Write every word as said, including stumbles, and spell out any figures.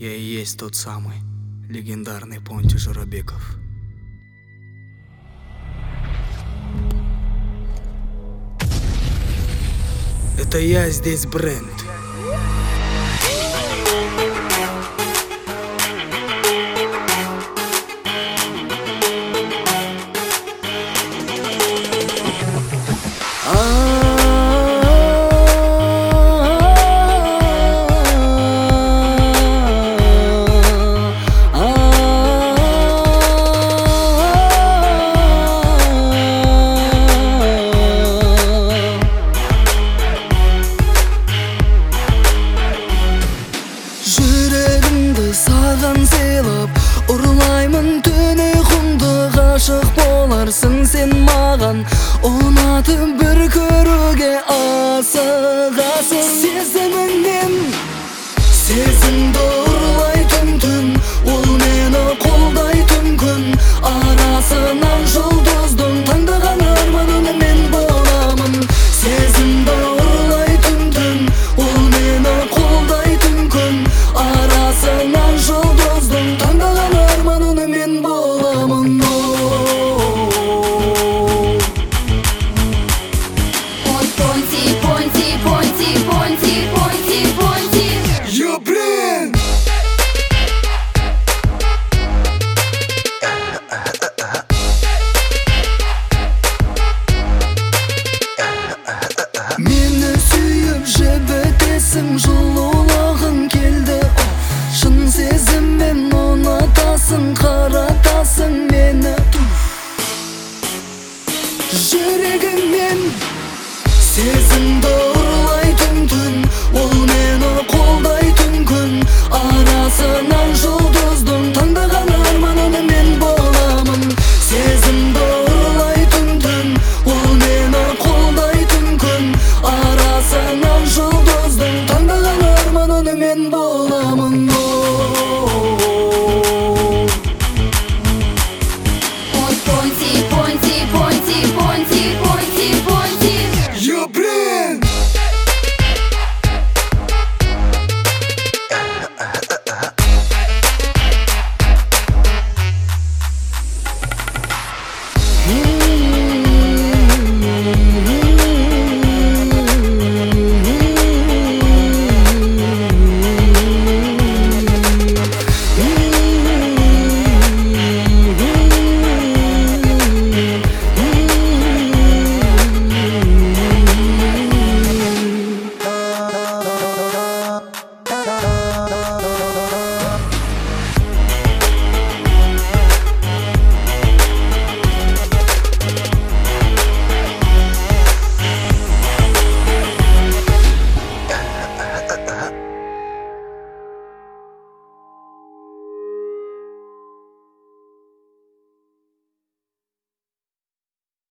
Я и есть тот самый легендарный Понти Журабеков. Это я здесь бренд. Саған сыйлап ұрлаймын түні құнды ғашық боларсың сен маған, ұнатып бір көруге асығасың. Сезіміңнен сезімді ұрлайтын түн, ол мені қолдайтын күн, арасынан жұлдыздың таңдаған арманына мен боламын. Сезімді ұрлайтын түн, ол мені қолдайтын күн, арасынан жұлдыздың таңдаған арманына мен боламын. Понти, Понти, Понти, Понти, Понти, Понти. Я бренд. Мені сүйіп жібітесің, жылулығың келді. Шын сезіммен ұнатасың, қаратасың мені. Жүрегіңмен сезімді